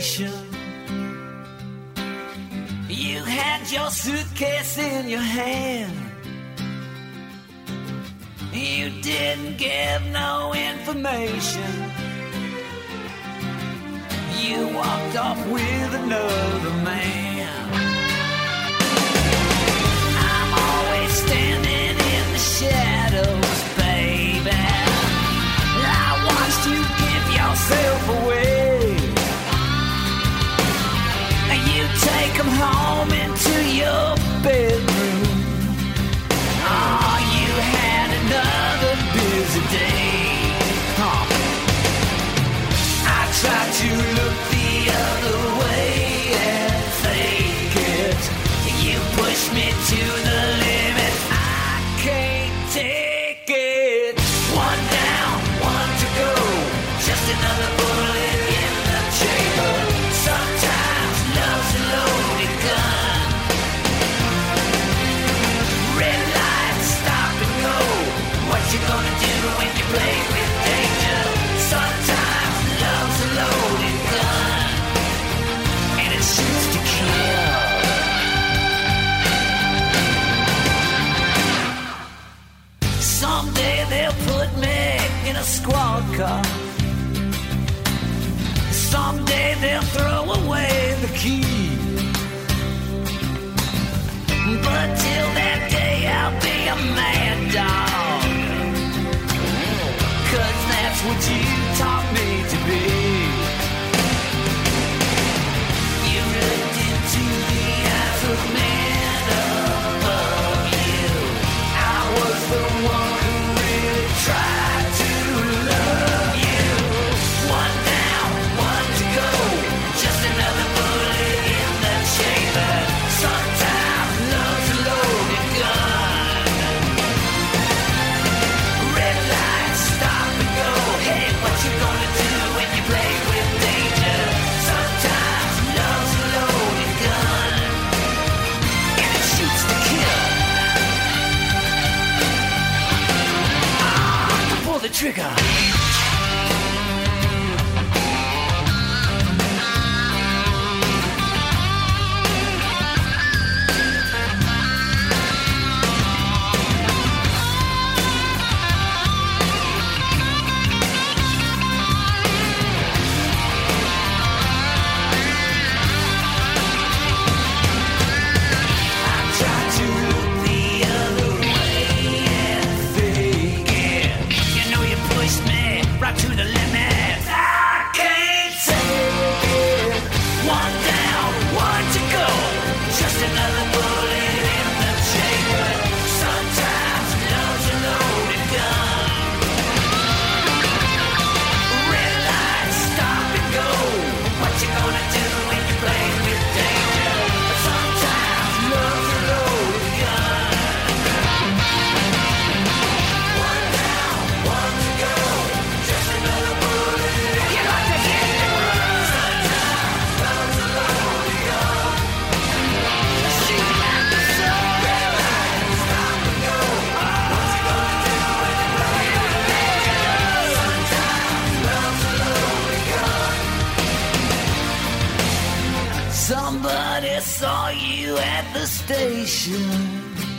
station. You had your suitcase in your hand. You didn't give no information. You walked off with another man. I'm always standing in the shadows, baby. I watched you give yourself away. You take them home into your bedroom. Oh, you had another busy day. I tried to look the other way and fake it. You pushed me to the limit. I can't take it. One down, one to go. Just another bullet in the chamber. Sometimes love's a loaded gun. Red lights, stop and go. What you gonna do when you play with danger? Sometimes love's a loaded gun, and it shoots to kill. Someday they'll put me in a squad car. Someday they'll throw away the key. But till that day I'll be a mad dog. 'Cause that's what you taught me to be. You looked into the eyes of men above you. I was the one who really tried to love you. One down, one to go. Just another bullet in the chamber. Sometimes love's a loaded gun. Red lights, stop and go. Hey, what you gonna do when you play with danger? Sometimes love's a loaded gun, and it shoots to kill. Pull the trigger. To the limit, I can't take it. One down, one to go. Just another bullet in the chamber. Sometimes love's a loaded gun. Red lights, stop and go. What you gonna do when you play with danger? Sometimes love's a loaded gun. One down, one to go. Somebody saw you at the station.